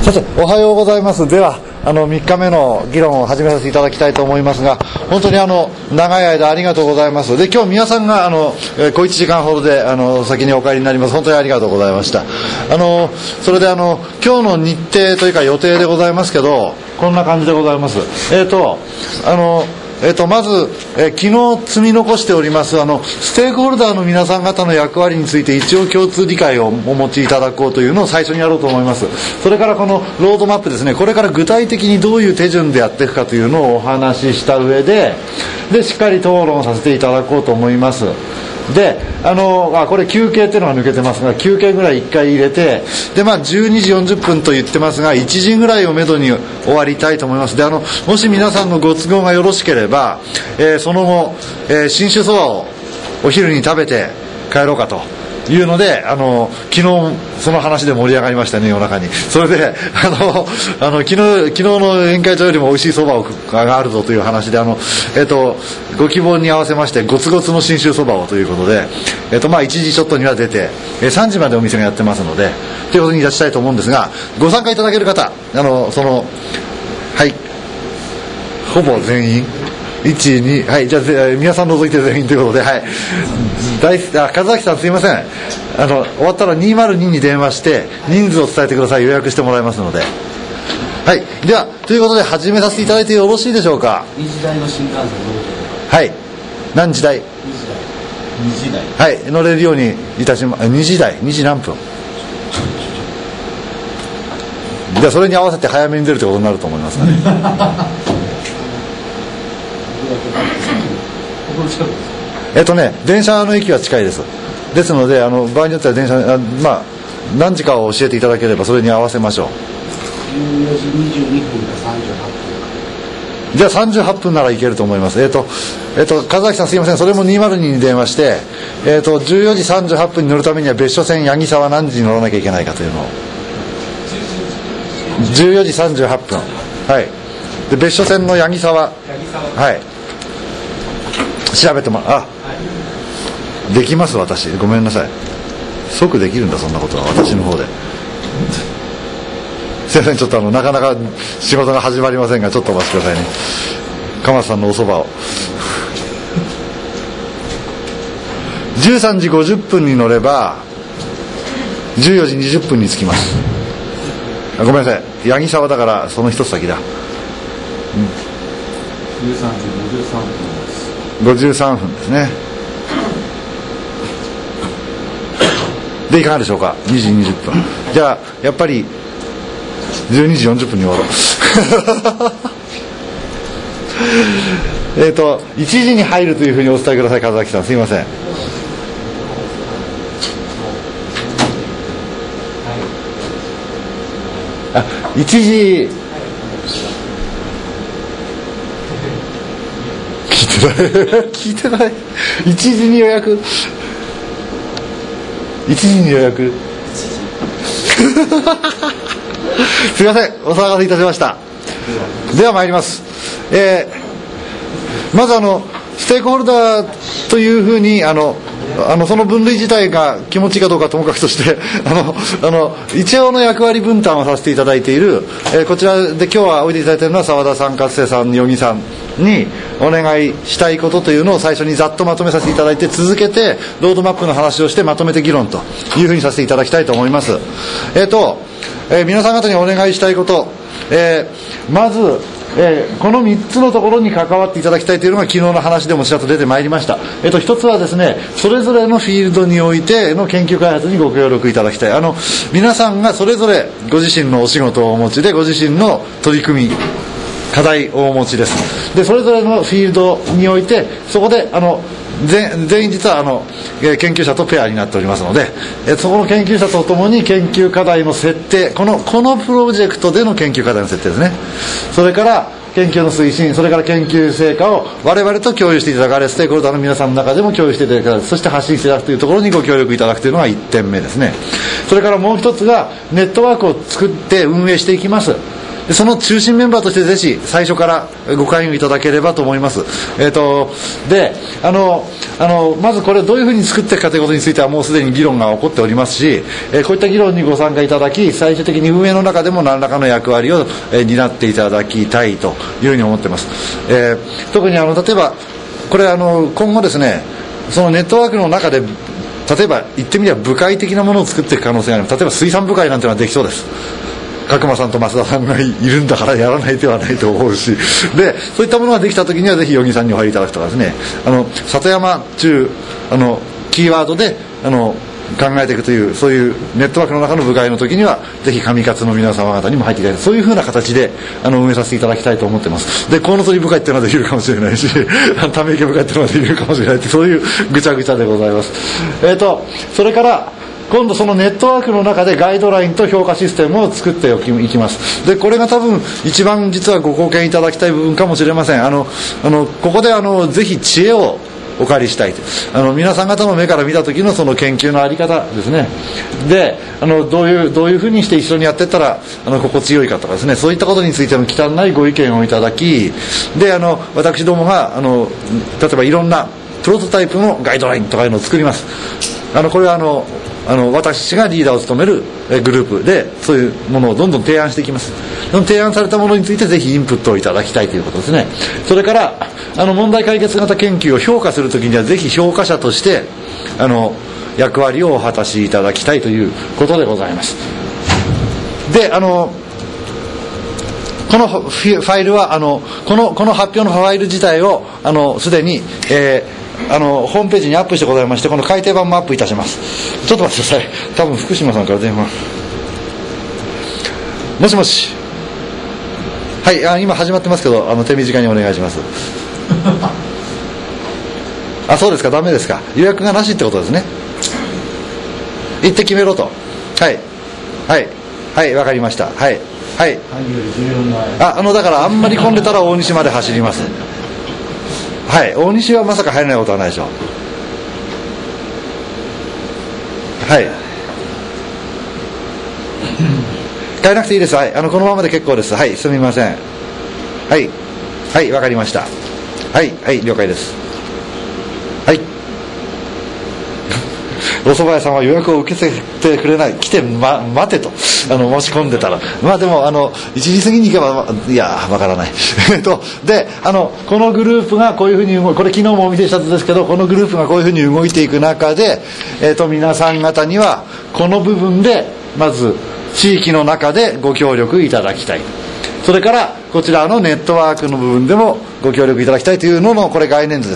さて、おはようございます。では3日目の議論を始めさせていただきたいと思いますが、本当に長い間ありがとうございます。で、今日皆さんが小1時間ほどで先にお帰りになります。本当にありがとうございました。それで今日の日程というか予定でございますけど、こんな感じでございます。まず、昨日積み残しておりますステークホルダーの皆さん方の役割について一応共通理解をお持ちいただこうというのを最初にやろうと思います。それからこのロードマップですね、これから具体的にどういう手順でやっていくかというのをお話しした上でしっかり討論させていただこうと思います。で、これ休憩っていうのが抜けてますが、休憩ぐらい1回入れて、で、12時40分と言ってますが、1時ぐらいをめどに終わりたいと思います。で、もし皆さんのご都合がよろしければ、その後、信州そばをお昼に食べて帰ろうかというので、昨日その話で盛り上がりましたね、夜中に。それで昨日の宴会場よりも美味しいそばがあるぞという話でご希望に合わせましてゴツゴツの信州そばをということで、1時ちょっとには出て3時までお店がやってますのでということにいたしたいと思うんですが、ご参加いただける方はいほぼ全員1、2、はい、じゃあ皆さん除いて全員ということで、はい、和崎さんすいません、終わったら202に電話して人数を伝えてください。予約してもらいますので。はい、ではということで始めさせていただいてよろしいでしょうか。 2時台の新幹線乗るはい、何時台 2時台はい、乗れるようにいたします。2時台、2時何分じゃあそれに合わせて早めに出るということになると思いますね電車の駅は近いです。ですので場合によっては電車何時かを教えていただければそれに合わせましょう。 14時22分か38分。 じゃあ38分ならいけると思います。和崎さんすいません、それも202に電話して14時38分に乗るためには別所線八木沢何時に乗らなきゃいけないかというのを14時38分、はい、で別所線の八木沢、はい調べてできます。私ごめんなさい、即できるんだ、そんなことは私の方ですいません、ちょっとなかなか仕事が始まりませんがちょっとお待ちくださいね。鎌田さんのおそばを13時50分に乗れば14時20分に着きます。ごめんなさい、八木沢だからその一つ先だ。 13時53分 53分ですね。でいかがでしょうか。2時20分じゃあやっぱり12時40分に終わろう1時に入るというふうにお伝えください。和崎さんすいません。1時聞いてない1時に予約1時に予約すいません、お騒がせいたしました。では参ります。まずステークホルダーというふうにその分類自体が気持ちいいかどうかともかくとして一応の役割分担をさせていただいている、こちらで今日はおいでいただいているのは澤田さん、勝瀬さん、余木さんにお願いしたいことというのを最初にざっとまとめさせていただいて、続けてロードマップの話をしてまとめて議論というふうにさせていただきたいと思います。皆さん方にお願いしたいこと、まずこの3つのところに関わっていただきたいというのが昨日の話でもちらっと出てまいりました。一つはですね、それぞれのフィールドにおいての研究開発にご協力いただきたい。皆さんがそれぞれご自身のお仕事をお持ちで、ご自身の取り組み課題をお持ちです。でそれぞれのフィールドにおいてそこで全員実は研究者とペアになっておりますので、そこの研究者とともに研究課題の設定、このプロジェクトでの研究課題の設定ですね。それから研究の推進、それから研究成果を我々と共有していただく、あるいはステークホルダーの皆さんの中でも共有していただく、そして発信していただくというところにご協力いただくというのが1点目ですね。それからもう一つがネットワークを作って運営していきます。 でその中心メンバーとしてぜひ最初からご関与いただければと思います。でまずこれをどういうふうに作っていくかということについてはもうすでに議論が起こっておりますし、こういった議論にご参加いただき、最終的に運営の中でも何らかの役割を担っていただきたいというふうに思っています。特に例えばこれ今後ですね、そのネットワークの中で例えば言ってみれば部会的なものを作っていく可能性がある。例えば水産部会なんていうのはできそうです。角間さんと増田さんがいるんだからやらない手はないと思うし、でそういったものができた時にはぜひ与儀さんにお入りいただくとかですね、里山中キーワードで考えていくという、そういうネットワークの中の部会の時にはぜひ上勝の皆様方にも入っていただいて、そういうふうな形で運営させていただきたいと思ってます。でコウノトリ部会っていうのはできるかもしれないし、ため池部会っていうのはできるかもしれないって、そういうぐちゃぐちゃでございます。それから今度そのネットワークの中でガイドラインと評価システムを作っていきます。でこれが多分一番実はご貢献いただきたい部分かもしれません。ここでぜひ知恵をお借りしたいと、皆さん方の目から見た時のその研究の在り方ですね。でどういうふうにして一緒にやっていったら心地よいかとかですね、そういったことについての忌憚ないご意見をいただき、で私どもが例えばいろんなプロトタイプのガイドラインとかいうのを作ります。これは私がリーダーを務めるグループでそういうものをどんどん提案していきます。その提案されたものについてぜひインプットをいただきたいということですね。それから問題解決型研究を評価するときにはぜひ評価者として役割をお果たしいただきたいということでございます。でこのファイルはこの発表のファイル自体をすでに、ホームページにアップしてございまして、この改訂版もアップいたします。ちょっと待ってください。多分福島さんから電話。もしもし。はい、今始まってますけど手短にお願いします。そうですか、ダメですか。予約がなしってことですね。行って決めろと。はい、わかりました。はい。だからあんまり混んでたら大西まで走ります。はい、大西はまさか入れないことはないでしょう。はい。変えなくていいです。はい、このままで結構です。はい、すみません。はい、わかりました。はい、了解です。はい。お蕎麦屋さんは予約を受けてくれない、来て、待てと申し込んでたら、でも1時過ぎに行けばいやわからないでこのグループがこういうふうにこれ昨日もお見せしたんですけど、このグループがこういうふうに動いていく中で、皆さん方にはこの部分でまず地域の中でご協力いただきたい。それからこちらのネットワークの部分でもご協力いただきたいというののこれ概念図です。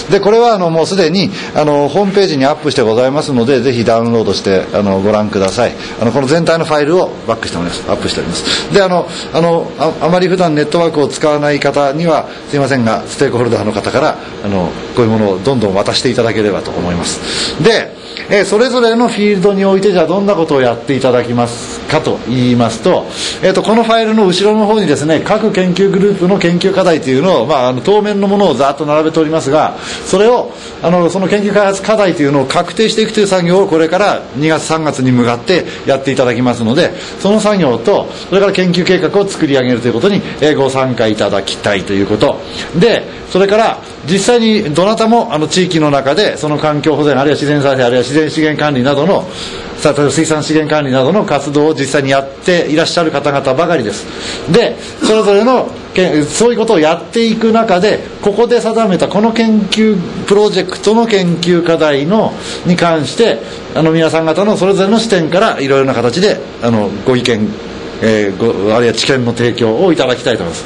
でこれはもうすでにホームページにアップしてございますので、ぜひダウンロードしてご覧ください。この全体のファイルをバックしております。アップしております。であまり普段ネットワークを使わない方にはすいませんが、ステークホルダーの方からこういうものをどんどん渡していただければと思います。でそれぞれのフィールドにおいてじゃあどんなことをやっていただきますかと言いますと、このファイルの後ろの方にですね、各研究グループの研究課題というのを、当面のものをざっと並べておりますが、それをその研究開発課題というのを確定していくという作業をこれから2月3月に向かってやっていただきますので、その作業とそれから研究計画を作り上げるということにご参加いただきたいということで、それから実際にどなたも地域の中でその環境保全、あるいは自然再生、あるいは自然資源管理などの水産資源管理などの活動を実際にやっていらっしゃる方々ばかりです。でそれぞれのそういうことをやっていく中で、ここで定めたこの研究プロジェクトの研究課題に関して皆さん方のそれぞれの視点からいろいろな形でご意見あるいは知見の提供をいただきたいと思います。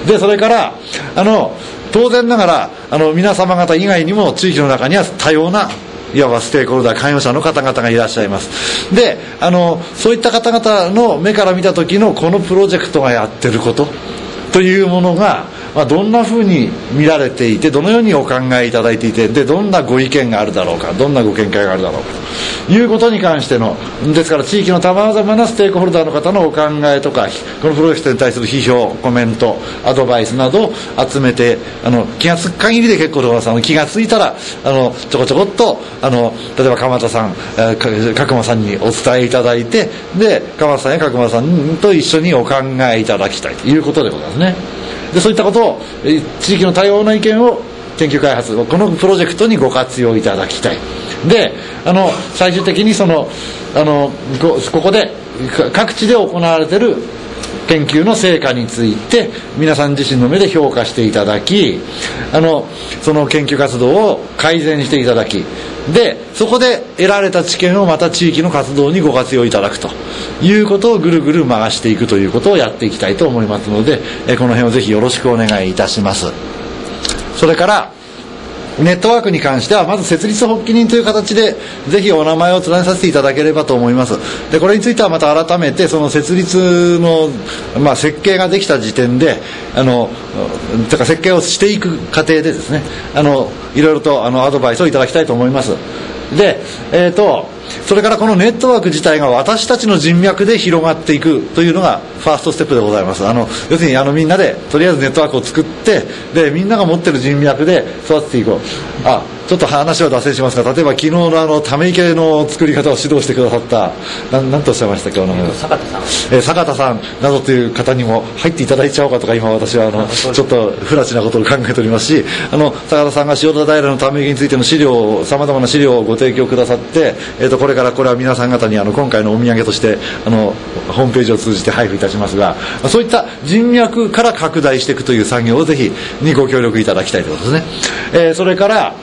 でそれから当然ながら皆様方以外にも地域の中には多様ないわばステークホルダー関与者の方々がいらっしゃいます。でそういった方々の目から見た時のこのプロジェクトがやってることというものがどんなふうに見られていて、どのようにお考えいただいていて、でどんなご意見があるだろうか、どんなご見解があるだろうかということに関しての、ですから地域のさまざまなステークホルダーの方のお考えとか、このプロジェクトに対する批評、コメント、アドバイスなどを集めて、気がつく限りで結構でございます。気がついたらちょこちょこっと例えば鎌田さん、角間さんにお伝えいただいて、で鎌田さんや角間さんと一緒にお考えいただきたいということでございますね。でそういったことを地域の多様な意見を研究開発、このプロジェクトにご活用いただきたい。で最終的にここで各地で行われている研究の成果について皆さん自身の目で評価していただき、その研究活動を改善していただき、でそこで得られた知見をまた地域の活動にご活用いただくということをぐるぐる回していくということをやっていきたいと思いますので、この辺をぜひよろしくお願いいたします。それからネットワークに関してはまず設立発起人という形でぜひお名前を連ねさせていただければと思います。でこれについてはまた改めてその設立の、設計ができた時点で設計をしていく過程でですねいろいろとアドバイスをいただきたいと思います。でそれからこのネットワーク自体が私たちの人脈で広がっていくというのがファーストステップでございます。要するにみんなでとりあえずネットワークを作って、でみんなが持ってる人脈で育てていこう。ちょっと話は脱線しますが、例えば昨日のため池の作り方を指導してくださった何とおっしゃいましたっけ、 坂田さん、 坂田さんなどという方にも入っていただいちゃおうかとか今私はちょっと不埒なことを考えておりますし、坂田さんが塩田平のため池についての資料、さまざまな資料をご提供くださって、これは皆さん方に今回のお土産としてホームページを通じて配布いたしますが、そういった人脈から拡大していくという作業をぜひにご協力いただきたいということですね。それから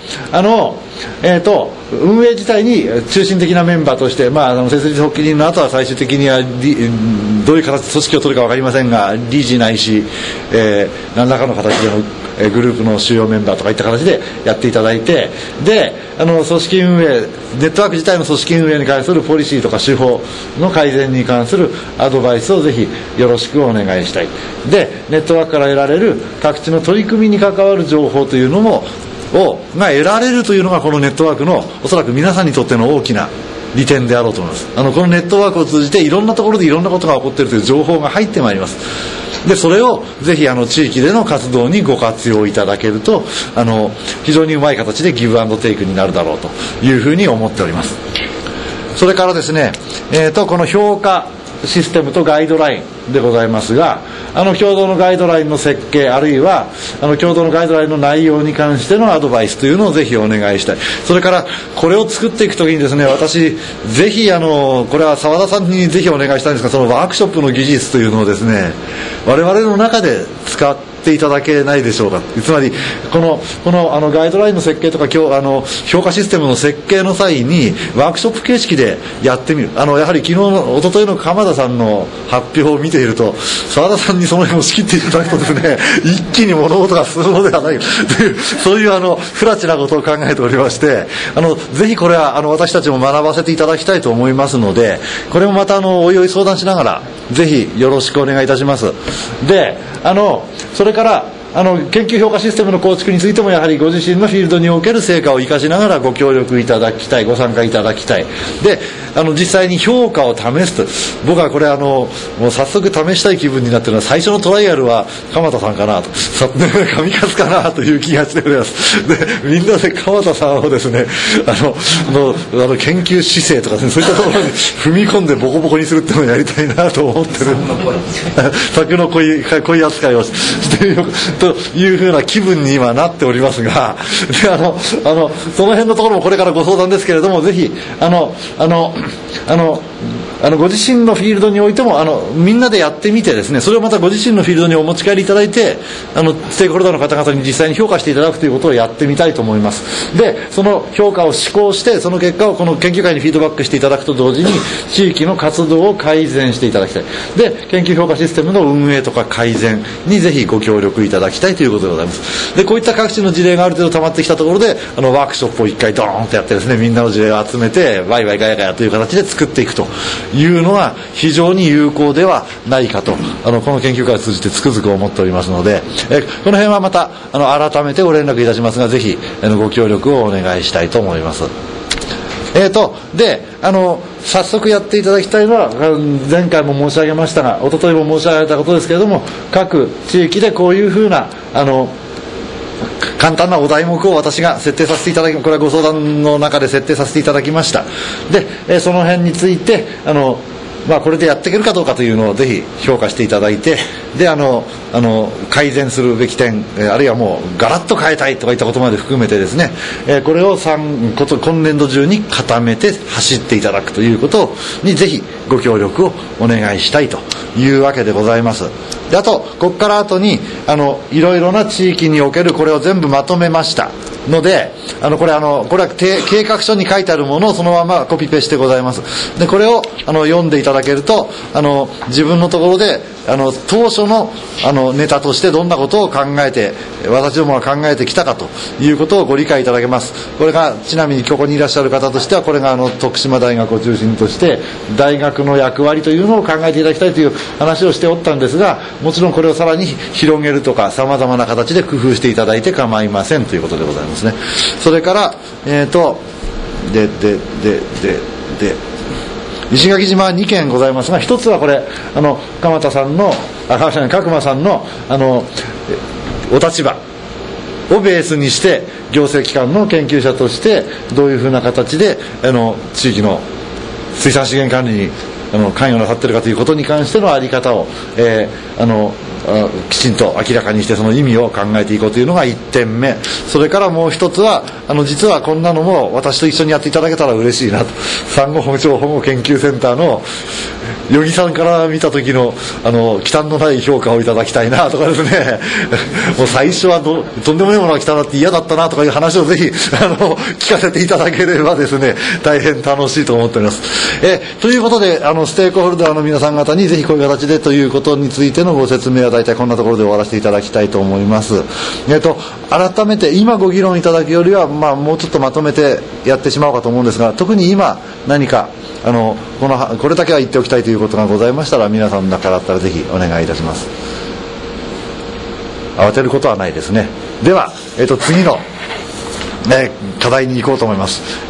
運営自体に中心的なメンバーとして、設立発起人の後は最終的にはどういう形組織を取るか分かりませんが理事ないし、何らかの形でのグループの主要メンバーとかいった形でやっていただいて、で組織運営、ネットワーク自体の組織運営に関するポリシーとか手法の改善に関するアドバイスをぜひよろしくお願いしたい。でネットワークから得られる各地の取り組みに関わる情報というのもが得られるというのがこのネットワークのおそらく皆さんにとっての大きな利点であろうと思います。このネットワークを通じていろんなところでいろんなことが起こっているという情報が入ってまいります。でそれをぜひ地域での活動にご活用いただけると非常にうまい形でギブアンドテイクになるだろうというふうに思っております。それからですね、この評価システムとガイドラインでございますが、共同のガイドラインの設計、あるいは共同のガイドラインの内容に関してのアドバイスというのをぜひお願いしたい。それからこれを作っていくときにですね、私ぜひこれは澤田さんにぜひお願いしたいんですが、そのワークショップの技術というのをですね我々の中で使っていただけないでしょうか。つまりこのガイドラインの設計とか評価システムの設計の際にワークショップ形式でやってみる。やはり昨日の一昨日の鎌田さんの発表を見ていると、澤田さんにその辺を仕切っていただくとですね一気に物事が進むのではないというそういう不埒なことを考えておりまして、ぜひこれは私たちも学ばせていただきたいと思いますので、これもまたおいおい相談しながらぜひよろしくお願いいたします。でそれから研究評価システムの構築についてもやはりご自身のフィールドにおける成果を生かしながらご協力いただきたい、ご参加いただきたい。で実際に評価を試すと、僕はこれもう早速試したい気分になっているのは、最初のトライアルは鎌田さんかなと上勝かなという気がしております。でみんなで鎌田さんをですね研究姿勢とかですね、そういったところに踏み込んでボコボコにするっていうのをやりたいなと思ってる柵の恋扱いをしてみようというふうな気分に今なっておりますが、でその辺のところもこれからご相談ですけれども、ぜひご自身のフィールドにおいてもみんなでやってみてですね、それをまたご自身のフィールドにお持ち帰りいただいてステークホルダーの方々に実際に評価していただくということをやってみたいと思います。でその評価を施行して、その結果をこの研究会にフィードバックしていただくと同時に地域の活動を改善していただきたい。で研究評価システムの運営とか改善にぜひご協力いただきたいということでございます。でこういった各地の事例がある程度溜まってきたところでワークショップを一回ドーンとやってですね、みんなの事例を集めてワイワイガヤガヤという形で作っていくというのが非常に有効ではないかとこの研究会を通じてつくづく思っておりますので、この辺はまた改めてご連絡いたしますが、ぜひご協力をお願いしたいと思います。で早速やっていただきたいのは、前回も申し上げましたが、一昨日も申し上げたことですけれども、各地域でこういうふうな簡単なお題目を私が設定させていただき、これはご相談の中で設定させていただきました。で、その辺についてこれでやっていけるかどうかというのをぜひ評価していただいて、で改善するべき点、あるいはもうガラッと変えたいとかいったことまで含めてですね、これを今年度中に固めて走っていただくということにぜひご協力をお願いしたいというわけでございます。で、あとここから後にいろいろな地域におけるこれを全部まとめましたので、これは計画書に書いてあるものをそのままコピペしてございます。で、これを読んでいただけると自分のところで当初のネタとしてどんなことを考えて私どもが考えてきたかということをご理解いただけます。これがちなみにここにいらっしゃる方としては、これが徳島大学を中心として大学の役割というのを考えていただきたいという話をしておったんですが、もちろんこれをさらに広げるとかさまざまな形で工夫していただいて構いませんということでございますね。それから石垣島は2件ございますが、一つはこれ角間さんのお立場をベースにして行政機関の研究者としてどういうふうな形で地域の水産資源管理に関与なさっているかということに関しての在り方を、きちんと明らかにしてその意味を考えていこうというのが1点目。それからもう一つは実はこんなのも私と一緒にやっていただけたら嬉しいなと、産後保護研究センターの与木さんから見た時の忌憚のない評価をいただきたいなとかですねもう最初はとんでもないものが来たなって嫌だったなとかいう話をぜひ聞かせていただければですね、大変楽しいと思っております。ということでステークホルダーの皆さん方にぜひこういう形でということについてのご説明は大体こんなところで終わらせていただきたいと思います。改めて今ご議論いただくよりは、もうちょっとまとめてやってしまおうかと思うんですが、特に今何かこれだけは言っておきたいということがございましたら、皆さんの中だったらぜひお願いいたします。慌てることはないですね。では、次の、課題に行こうと思います。